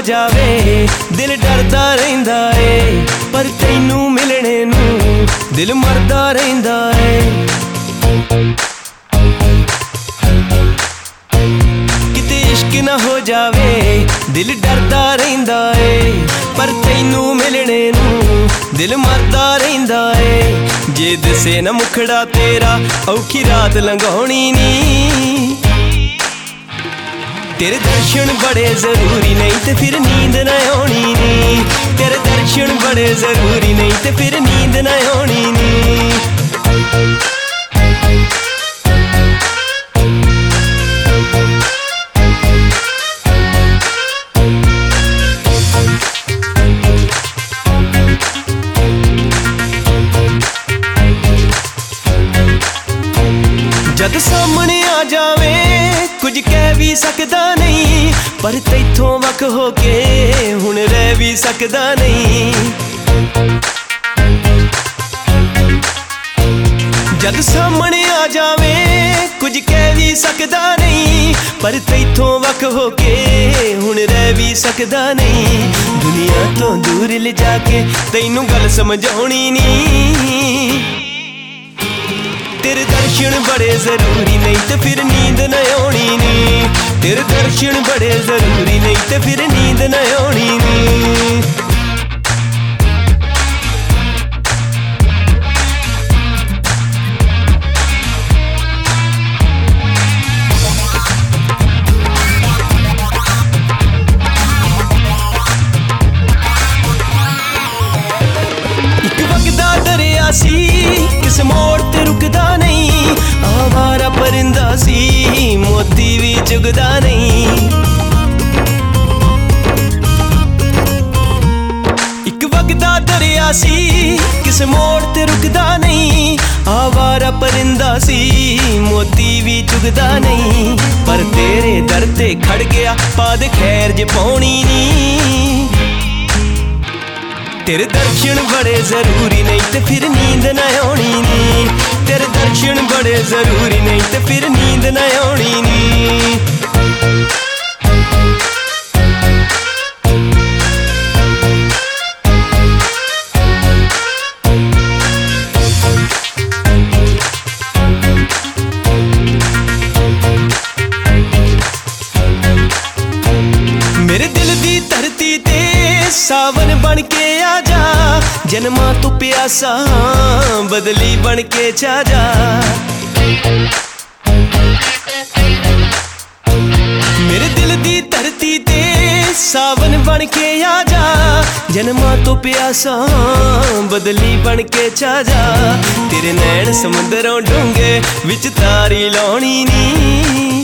जावे दिल डरदा रहिंदा ए, पर तैनू मिलने नू दिल मरदा रहिंदा ए। किते इश्क ना हो जावे दिल डरदा रहिंदा ए, पर तैनू मिलने नू दिल मरदा रहिंदा ए। जे दिसे ना मुखड़ा तेरा औखी रात लंघाउणी नी, तेरे दर्शन बड़े जरूरी नहीं ते फिर नींद ना आनी नी। तेरे दर्शन बड़े जरूरी नहीं ते फिर नींद ना आनी नी। जद सामने आ जावे कुछ कह भी सकदा नहीं, पर तैथों वख हो के हुण रह भी सकदा नहीं। जद सामने आ जावे कुछ कह भी सकदा नहीं, पर तैथों वख हो के हुण रह भी सकदा नहीं। दुनिया तो दूर ले जाके तैनू गल समझाउणी नहीं, तेरे दर्शन बड़े जरूरी नहीं ते फिर नींद न आनी नी। तेरे दर्शन बड़े जरूरी नहीं ते फिर नींद न आनी नी। एक वगदा दरिया सी किस मोड़ ते रुकदा नहीं, आवारा परिंदा सी मोती भी चुगदा नहीं। एक वगदा दरिया सी किस मोड़ ते रुकदा नहीं, आवारा परिंदा सी मोती भी चुगदा नहीं। पर तेरे दर ते खड़ गया पाद खैर ज पाउणी नी। तेरे दर्शन बड़े जरूरी नहीं ते फिर नींद ना आनी नी। तेरे दर्शन बड़े जरूरी नहीं ते फिर नींद ना आनी नी। मेरे दिल दी धरती ते सावन बन के आ जा, जन्मां तू प्यासा बदली बन के छा जा। मेरे दिल दी धरती ते सावन बन के आ जा, जन्मां तू प्यासा बदली बन के छा जा। तेरे नैन समुंदरों डूंगे विच तारी लाउणी नी।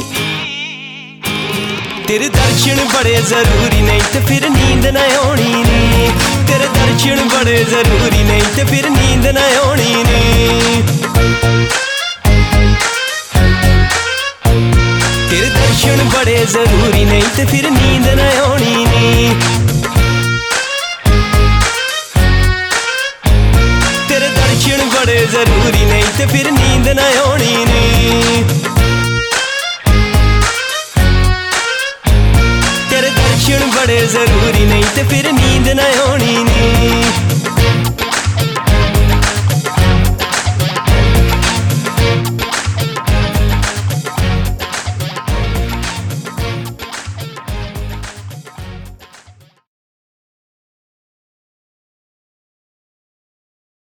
तेरे दर्शन बड़े जरूरी नहीं ते फिर नींद ना आनी नी। तेरे दर्शन बड़े जरूरी नहीं ते फिर नींद ना आनी नी। तेरे दर्शन बड़े जरूरी नहीं ते फिर नींद ना आनी नी। तेरे दर्शन बड़े जरूरी नहीं ते फिर नींद ना आनी नी। बड़े जरूरी नहीं ते फिर नींद ना आनी नी।